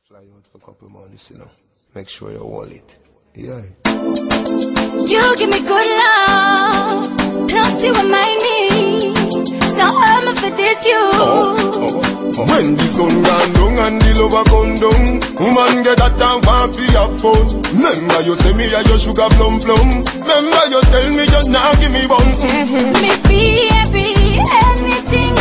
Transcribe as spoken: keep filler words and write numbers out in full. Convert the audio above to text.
Fly out for a couple months, you know. Make sure you hold it. Yeah. You give me good love, plus you remind me. So I'm for this you. Oh, oh, oh. When the sun gone down and the lover come down, woman get that time one for your phone. Remember you say me a your sugar plum plum. Remember you tell me you now give me bun. Mm-hmm. Me be happy, anything